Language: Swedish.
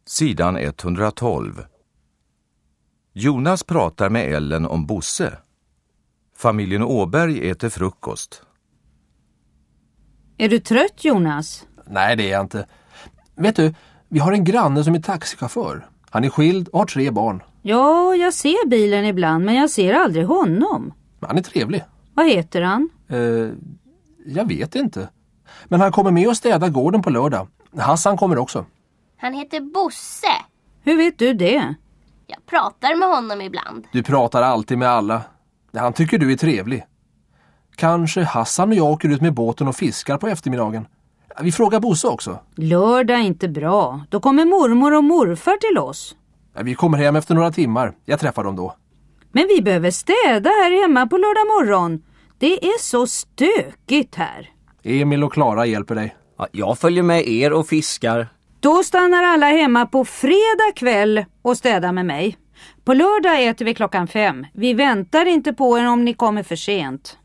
Sidan 112. Jonas pratar med Ellen om Bosse. Familjen Åberg äter frukost. Är du trött, Jonas? Nej, det är jag inte. Vet du, vi har en granne som är taxichaufför. Han är skild och har 3 barn. Ja, jag ser bilen ibland, men jag ser aldrig honom. Han är trevlig. Vad heter han? Jag vet inte. Men han kommer med och städar gården på lördag. Hassan kommer också. Han heter Bosse. Hur vet du det? Jag pratar med honom ibland. Du pratar alltid med alla. Han tycker du är trevlig. Kanske Hassan och jag åker ut med båten och fiskar på eftermiddagen. Vi frågar Bosse också. Lördag är inte bra. Då kommer mormor och morfar till oss. Vi kommer hem efter några timmar. Jag träffar dem då. Men vi behöver städa här hemma på lördag morgon. Det är så stökigt här. Emil och Klara hjälper dig. Ja, jag följer med er och fiskar. Då stannar alla hemma på fredag kväll och städar med mig. På lördag äter vi 5:00. Vi väntar inte på er om ni kommer för sent.